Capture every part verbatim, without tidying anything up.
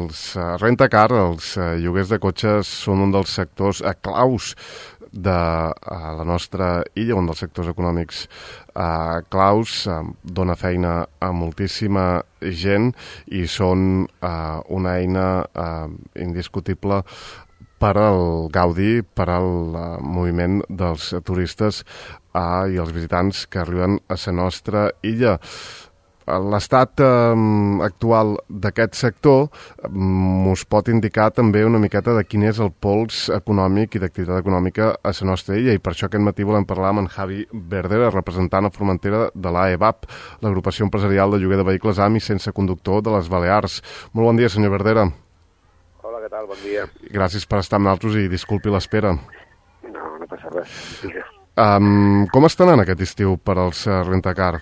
els uh, rentacar, els uh, lloguers de cotxes són un dels sectors uh, claus de uh, la nostra illa, un dels sectors econòmics uh, claus, uh, dona feina a moltíssima gent i són uh, una eina uh, indiscutible per al gaudi, per al uh, moviment dels turistes uh, i els visitants que arriben a la nostra illa. L'estat eh, actual d'aquest sector us pot indicar també una miqueta de quin és el pols econòmic i d'activitat econòmica a la nostra illa, i per això aquest matí volem parlar amb en Javi Verdera, representant a Formentera de l'A E B A P, l'agrupació empresarial de lloguer de vehicles amb i sense conductor de les Balears. Molt bon dia, senyor Verdera. Hola, què tal? Bon dia. Gràcies per estar amb nosaltres i disculpi l'espera. No, no passa res. Um, com està anant aquest estiu per als uh, rentacar?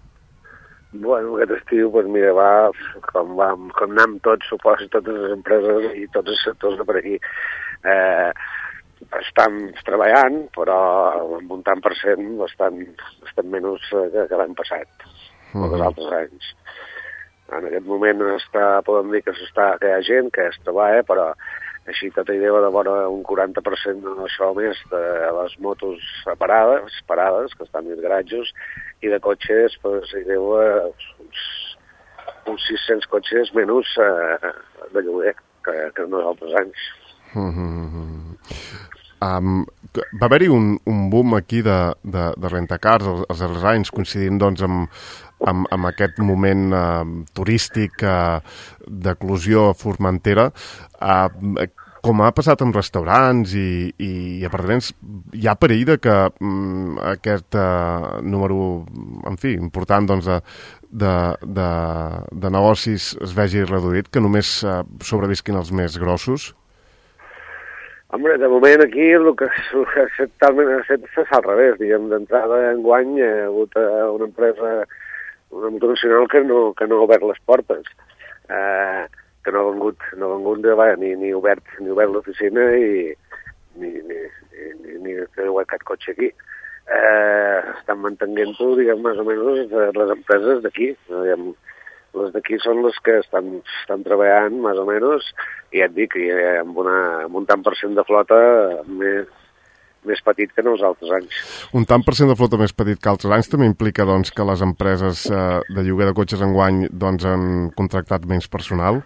Bueno, aquest estiu, doncs mira, va com, va, com anem tots, suposo, totes les empreses i tots els sectors de per aquí. Eh, estan treballant, però amb un tant per cent bastant, bastant menys que, que l'any passat, o dels altres anys. En aquest moment està, podem dir que s'està, que hi ha gent que es treballa, però així tota idea de vora un quaranta per cent d'això més de les motos parades, parades, que estan als garatges, i de cotxes, pues, hi deu uns, uns sis-cents cotxes menys eh, de lloguer que, que en els altres anys. Mm-hmm. Um, va haver-hi un, un boom aquí de, de, de rentacars els, els darrers anys, coincidint doncs, amb, amb, amb aquest moment uh, turístic uh, d'eclosió a Formentera. Uh, com ha passat amb restaurants i, i apartaments, hi ha perill de que um, aquest uh, número, en fi, important doncs, de, de, de negocis es vegi reduït, que només uh, sobrevisquin els més grossos? Home, de moment aquí el que s'ha fet al revés, diguem, d'entrada enguany hi ha hagut una empresa, una multinacional que no, que no ha obert les portes, eh, que no ha vengut, no ha vengut de, va, ni, ni obert, ni obert l'oficina i ni, ni, ni, ni que heu aquest cotxe aquí. Eh, estan mantenint-ho, diguem, més o menys les empreses d'aquí, diguem, les d'aquí són les que estan, estan treballant, més o menys, i ja et dic, amb, una, amb un tant per cent de flota més, més petit que en els altres anys. Un tant per cent de flota més petit que altres anys també implica doncs, que les empreses eh, de lloguer de cotxes enguany doncs, han contractat menys personal?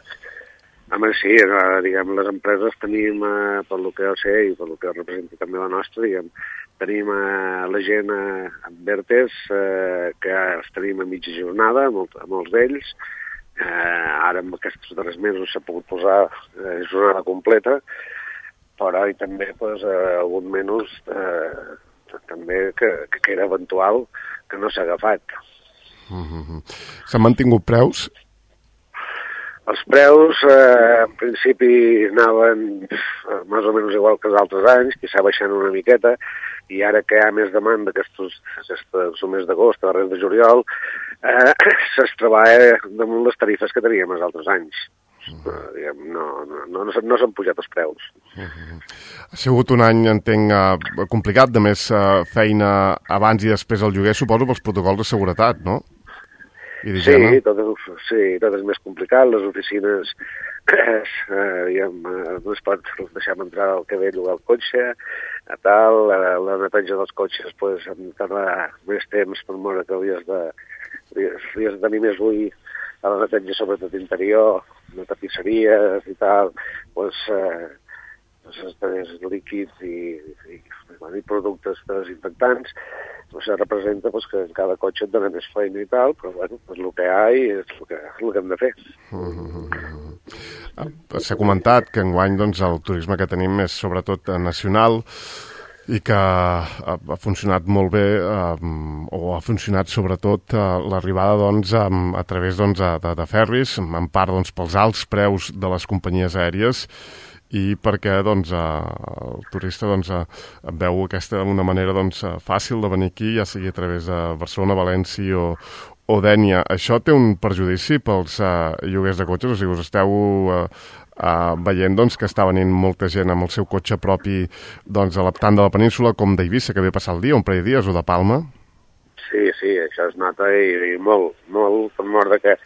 Home, sí, eh, diguem, les empreses tenim, eh, per lo que jo sé i per lo que representa també la nostra, diguem, tenim eh, la gent eh, amb Vertes, eh, que els tenim a mitja jornada, molt, a molts d'ells. Eh, ara, amb aquests darrers mesos, s'ha pogut posar eh, jornada completa, però i també pues, eh, algun menys eh, també que, que era eventual, que no s'ha agafat. Mm-hmm. S'han mantingut preus? Els preus, eh, en principi, anaven eh, més o menys igual que els altres anys, quizà baixant una miqueta, i ara que hi ha més demanda aquests, aquests mes d'agost, darrere de juliol, eh, es treballa damunt les tarifes que teníem els altres anys. Uh, diguem, no no, no, no, no s'han pujat els preus. Uh-huh. Ha sigut un any, entenc, uh, complicat, de més uh, feina abans i després el lloguer, suposo, pels protocols de seguretat, no? Sí, tot és, sí, tot és més complicat. Les oficines eh, diguem, no es pot deixar entrar el que ve llogar el cotxe, a tal, la, la neteja dels cotxes pues, hem de tardar més temps per veure que hauries de, hauries de tenir més ull a la neteja, sobretot interior, de tapisseries i tal, pues, eh, els líquids i, i, i productes desinfectants, pues, representa pues, que en cada cotxe et dona més feina i tal, però bueno, pues, el que hi ha és el que, el que hem de fer. Mm-hmm. S'ha comentat que enguany doncs, el turisme que tenim és sobretot nacional i que ha, ha funcionat molt bé um, o ha funcionat sobretot uh, l'arribada doncs, um, a través doncs, de, de ferris, en part doncs, pels alts preus de les companyies aèries, i perquè doncs, el turista doncs, veu aquesta una manera doncs, fàcil de venir aquí, ja sigui a través de Barcelona, València o, o Dénia. Això té un perjudici pels uh, lloguers de cotxes? O sigui, us esteu uh, uh, veient doncs, que està venint molta gent amb el seu cotxe propi doncs, tant de la península com d'Eivissa, que ve passar el dia, un parell de dies, o de Palma? Sí, sí, això es nota i, i molt, molt, per mort de que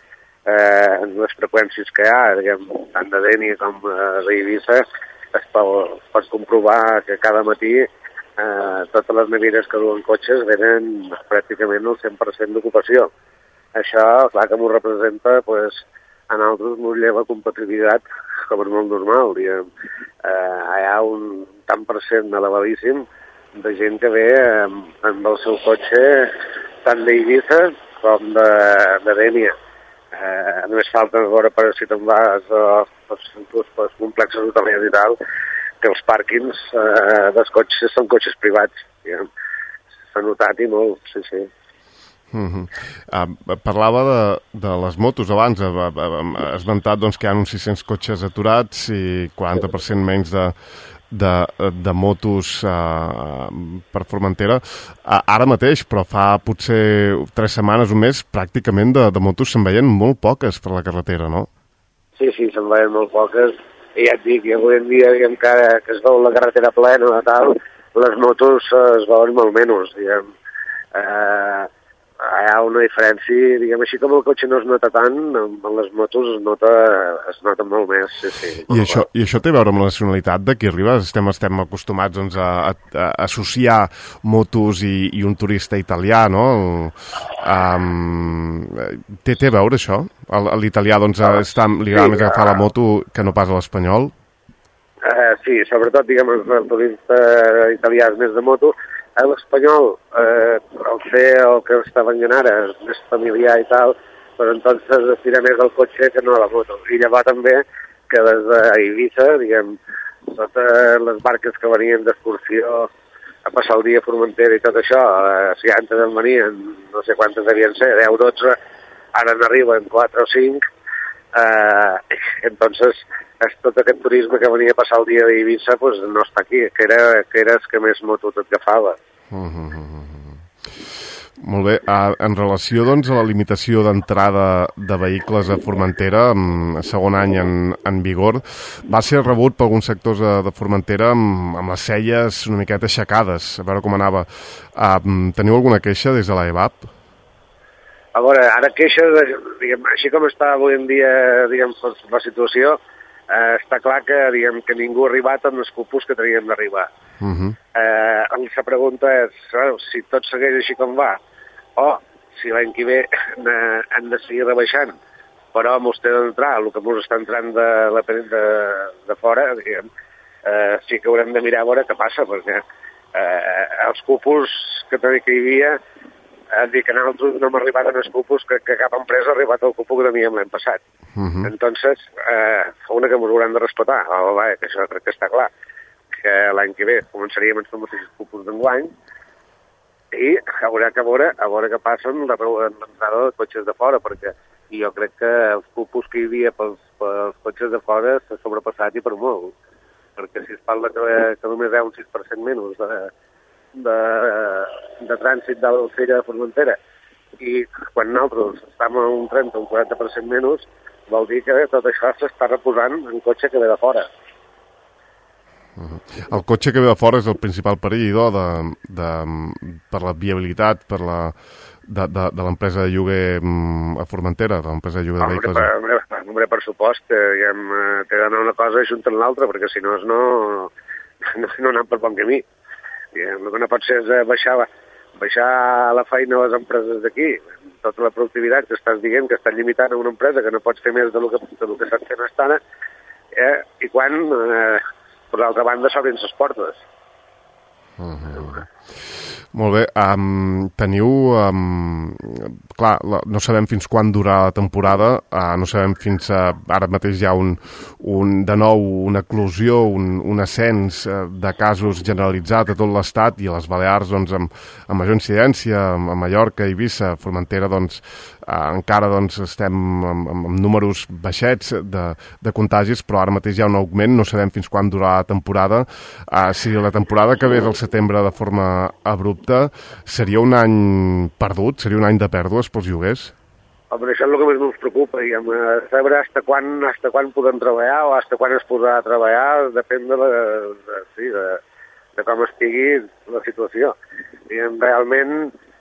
eh, les freqüències que hi ha, diguem, tant de Dénia com d'Eivissa, es pot, es pot comprovar que cada matí eh, totes les navieres que duen cotxes venen pràcticament el cent per cent d'ocupació. Això, clar que m'ho representa, pues, a nosaltres m'ho lleva competitivitat, com és molt normal, diguem. Eh, hi ha un tant per cent elevadíssim de gent que ve amb, amb el seu cotxe tant d'Eivissa com de, de Dénia. Eh, només falta veure per si te'n vas als complexes hotelers i tal, que els pàrquings eh, dels cotxes són cotxes privats. S'ha notat i molt, sí, sí. Uh-huh. Uh, parlava de, de les motos abans, ha uh, esmentat doncs, que hi ha uns sis-cents cotxes aturats i quaranta per cent menys de, de, de motos uh, per Formentera. Uh, ara mateix, però fa potser tres setmanes, un mes, pràcticament de, de motos se'n veien molt poques per la carretera, no? Sí, sí, se'n veien molt poques. I ja et dic, i avui en dia, diguem, que, que es veu la carretera plena i tal, les motos uh, es veuen molt menys, diguem. Eh... Uh, hi ha una diferència, diguem així, com el cotxe no es nota tant, amb les motos es nota, es nota molt més, sí, sí. I això, I això té a veure amb la nacionalitat de qui arriba? Estem, estem acostumats doncs, a, a, a associar motos i, i un turista italià, no? Um, té, té a veure això? L'italià doncs, està, li agrada sí, més agafar la moto que no pas a l'espanyol? Uh, sí, sobretot, diguem, el turista italià és més de moto. A l'espanyol, eh, el fer el que està venint ara és més familiar i tal, però entonces es tira més al cotxe que no a la moto. I llavors també que des d'Eivissa, diguem, totes les barques que venien d'excursió a passar el dia a Formentera i tot això, eh, si antes en venien, no sé quantes devien ser, deu, dotze, ara n'arriben quatre o cinc, eh, entonces és tot aquest turisme que venia a passar el dia d'Eivissa pues, no està aquí, que era, que era el que més moto tot agafava. Uh -huh. Molt bé. Uh, en relació doncs, a la limitació d'entrada de vehicles a Formentera, um, segon any en, en vigor, va ser rebut per alguns sectors de, de Formentera amb, amb les celles una miqueta aixecades, a veure com anava. Uh, teniu alguna queixa des de l'E B A P? A veure, ara queixes, diguem, així com està avui en dia diguem, la situació, Uh, està clar que, diguem, que ningú ha arribat amb els cupos que teníem d'arribar. Uh -huh. uh, la pregunta és, uh, si tot segueix així com va, o si l'any que ve han de seguir rebaixant, però mos té d'entrar el que mos està entrant de, la, de, de fora, diguem, uh, sí que haurem de mirar a veure què passa, perquè uh, els cupos que, que hi havia, uh, dir que nosaltres no hem arribat als cupos que, que cap empresa ha arribat al cupo que teníem l'any passat. Uh-huh. Entonces, eh, una que ens haurem de respetar, oh, va, que això crec que està clar, que l'any que ve començaríem amb els mateixos cupos d'enguany i haurà que veure, a veure què passa amb l'entrada de cotxes de fora, perquè jo crec que els cupos que hi havia pels, pels cotxes de fora s'ha sobrepassat i per molt, perquè si es parla que, que només hi ha un sis per cent menys de, de, de trànsit de l'Ocella de Formentera i quan nosaltres estem a un trenta o un quaranta per cent menys, vol dir que tot això s'està reposant en cotxe que ve de fora. Uh-huh. El cotxe que ve de fora és el principal perill de, de, per la viabilitat per la, de, de, de l'empresa de lloguer a Formentera, de l'empresa de lloguer de vehicles. Hombre, per, hombre, per supost, diguem, té d'anar una cosa juntant l'altra, perquè si no, no, no, no anem per bon camí. Diguem, el que no pot ser és baixar, baixar la feina a les empreses d'aquí, tota la productivitat que estàs dient que estan limitant a una empresa que no pots fer més del que, del que estan fent estant, eh, i quan, eh, per l'altra banda, s'obrin les portes. Uh-huh. Molt bé. Um, teniu... Um, clar, la, no sabem fins quan durarà la temporada, uh, no sabem fins a... Ara mateix hi ha un, un de nou una eclosió, un, un ascens uh, de casos generalitzat a tot l'Estat i a les Balears doncs, amb, amb major incidència, a Mallorca, Eivissa, Formentera, doncs, uh, encara doncs, estem amb, amb, amb números baixets de, de contagis, però ara mateix hi ha un augment, no sabem fins quan durarà la temporada. Uh, si la temporada que ve és al setembre de forma abrupta, seria un any perdut? Seria un any de pèrdues pels lloguers? Home, això és el que més ens preocupa, diguem, saber hasta quan, hasta quan podem treballar o hasta quan es podrà treballar, depèn de, la, de, sí, de, de com estigui la situació. Diguem, realment,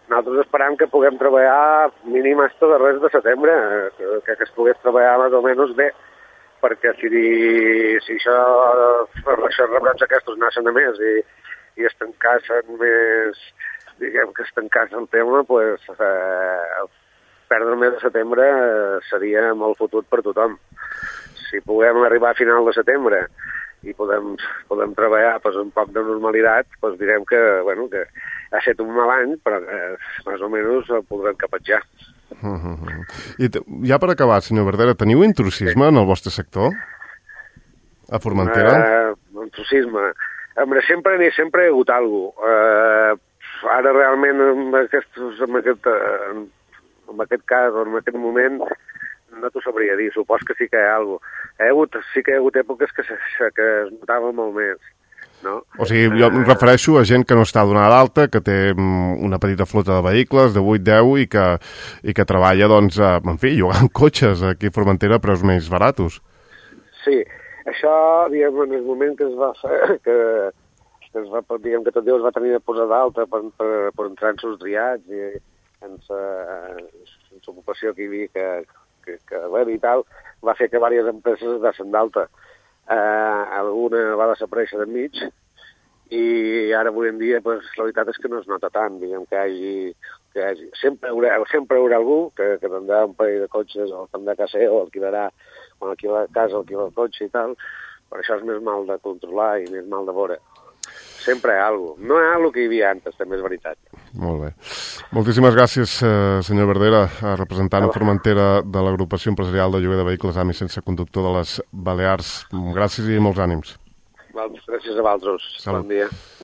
nosaltres esperam que puguem treballar mínim hasta de res de setembre, que, que es pogués treballar més o menys bé, perquè si, si això, això rebrots aquests naixen a més i, i es tancassen més, diguem que es tancàs el tema, pues, eh, perdre el mes de setembre seria molt fotut per tothom. Si puguem arribar a final de setembre i podem, podem treballar pues, un poc de normalitat, pues, direm que, bueno, que ha estat un mal any, però que més o menys el podrem capatjar. Uh -huh. I ja per acabar, senyor Verdera, teniu intrusisme sí. en el vostre sector? A Formentera? Uh, intrusisme. Hombre, sempre n'hi sempre hi ha hagut alguna cosa. Uh, ara realment en aquest, en, aquest, en, en aquest cas o en aquest moment no t'ho sabria dir, supos que sí que hi ha alguna cosa. Hi ha hagut, sí que hi ha hagut èpoques que, se, que es notava molt més. No? O sigui, jo em refereixo a gent que no està donada d'alta, que té una petita flota de vehicles de vuit deu i que, i que treballa, doncs, en fi, llogant cotxes aquí a Formentera a preus més baratos. Sí, això, diguem, en el moment que es va fer, que, que es va, diguem, que tot Déu es va tenir de posar d'alta per, per, per entrar en sus triats i en sa ocupació que hi havia, que, que, que bueno, i tal, va fer que diverses empreses es dessen d'alta. Uh, alguna va desaparèixer de mig i ara avui en dia pues, la veritat és que no es nota tant, diguem que hi hagi, que hi hagi. Sempre, hi haurà, sempre hi haurà algú que, que tindrà un parell de cotxes o tindrà caser o alquilarà quan alquila casa, alquila el cotxe i tal, però això és més mal de controlar i més mal de veure. Sempre hi ha alguna cosa. No hi ha el que hi havia antes, també és veritat. Molt bé. Moltíssimes gràcies, eh, senyor Verdera, representant a Formentera de l'agrupació empresarial de lloguer de vehicles A M I sense conductor de les Balears. Gràcies i molts ànims. Gràcies a vosaltres. Bon dia.